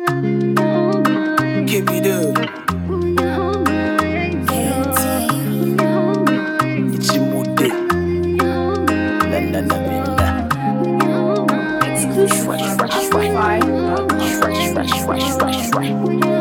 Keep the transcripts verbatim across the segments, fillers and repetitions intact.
Keep it up. Ichimude. Na na na benda. Fresh, fresh, fresh, fresh, fresh, fresh, fresh, fresh, fresh.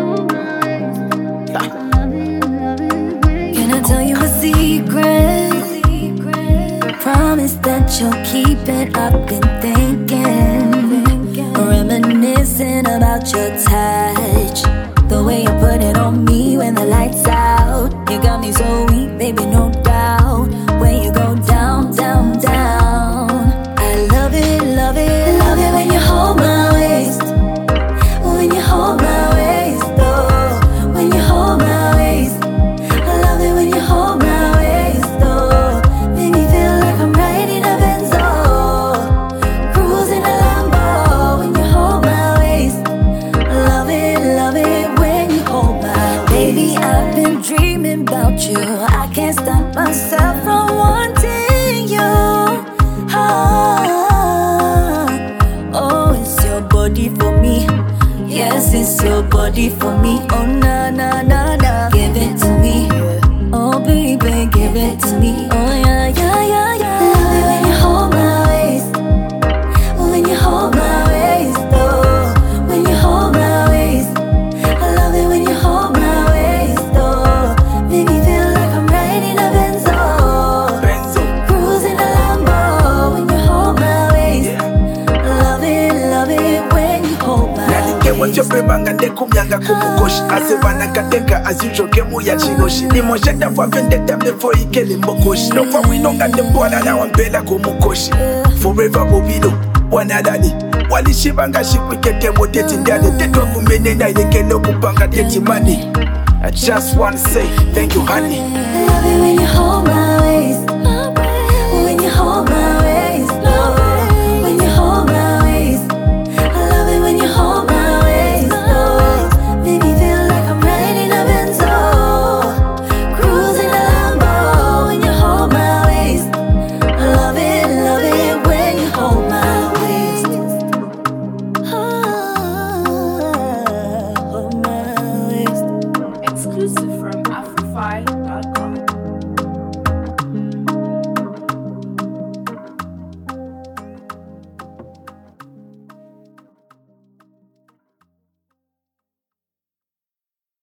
Can I tell you a secret? Promise that you'll keep it. I've been thinking, reminiscing about your touch, the way you put it on me when the lights out. You got me so weak, baby, no doubt. When you go down, down, down, I love it, love it, love it when you hold my waist. When you hold my waist, oh, when you hold my waist. I love it when you hold my waist, oh. Make me feel like I'm riding a Benzo, cruising a Lambo. When you hold my waist, love it, love it when you hold my waist. Baby, I've been dreaming about you. I can't stop myself from wanting you. Oh, oh, it's your body for me. Yes, it's your body for me. Oh, na, na, na, na. Give it to me. Oh, baby, give it to me. Oh, yeah, yeah, yeah, yeah. Love it when you hold my waist. When you hold my waist, oh. When you hold my waist. I love it when you hold my waist, oh. Make me feel like I'm riding a Benzo, Benzo. cruising a Lambo. When you hold my waist. Love it, love it when you hold my Nalike waist. watyopebanga ndekumyanga kumukoshi asebana kateka azinjoke muya chinoshi nimosheta fwa vendetta mefo ikele mbokoshi nofwa winonga ndembwana na wampela kumukoshi forever bobido wanadani walishibanga shikwikete moteti ndane tetwakumenena ilekele okupanga teti money. I just wanna say thank you honey. Love it when you hold my